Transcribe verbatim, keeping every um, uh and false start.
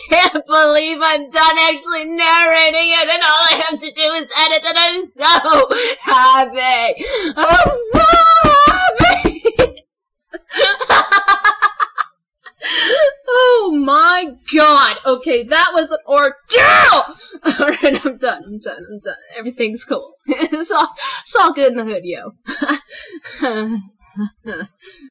can't believe I'm done actually narrating it, and all I have to do is edit, and I'm so happy. I'm so happy. Oh my god. Okay, that was an ordeal! Alright, I'm done, I'm done, I'm done. Everything's cool. It's all, it's all good in the hood, yo.